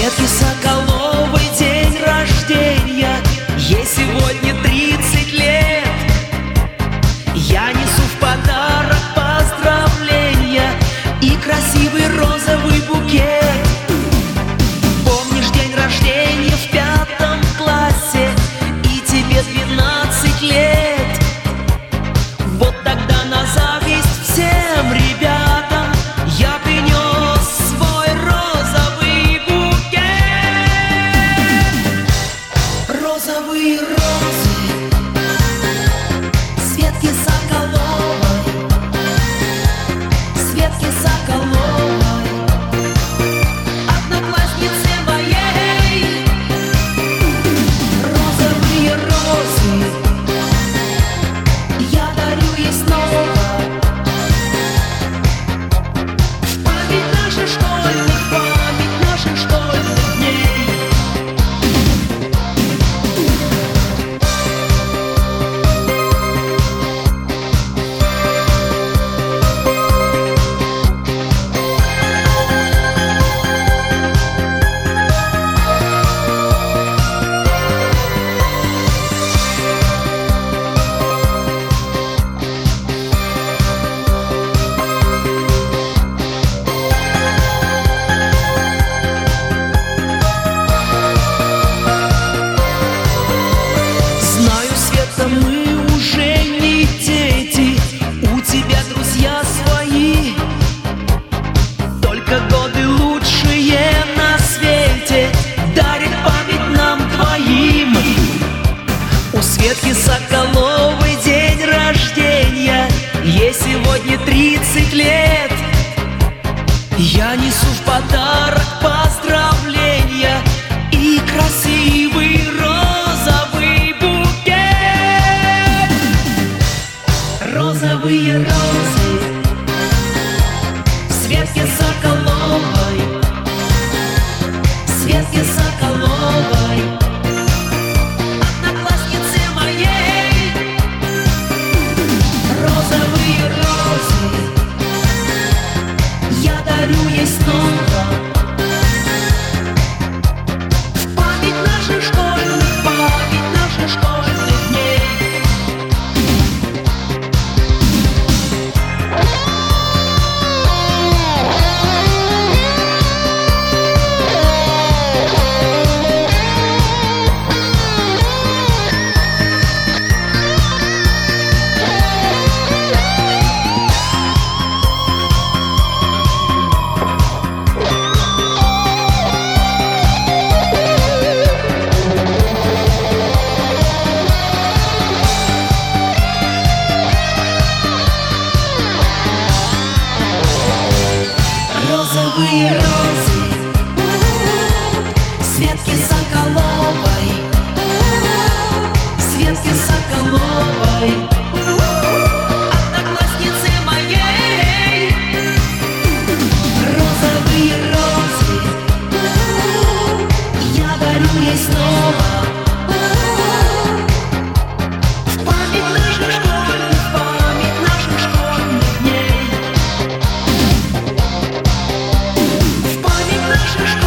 Светке Соколовой день рождения, ей сегодня 30 лет. Я несу в подарок поздравления и красивый розовый букет. Помнишь день рождения в 5 классе, и тебе 12 лет? Вот тогда на зависть всем ребятам я принес свой розовый букет. Розовые розы Светки Соколовой, Светки Соколовой, однокласснице моей. Розовые розы я дарю ей снова, в память наших школьных, в память наших школьных дней. Знаю, Света, мы уже не дети, у тебя друзья свои, только годы лучшие на свете дарит память нам двоим. У Светки Соколовой день рождения, ей сегодня 30 лет. Я несу в подарок поздравления и красивый розовый букет. Розовые розы Светки Соколовой, Светки Соколовой, однокласснице моей. Розовые розы я дарю ей снова, в память наших школьных, в память наших школьных дней. Розовые розы Светки Соколовой, Светки Соколовой, однокласснице моей. Розовые розы я дарю ей снова, в память наших школьных, в память наших школьных дней. В память наших школьных.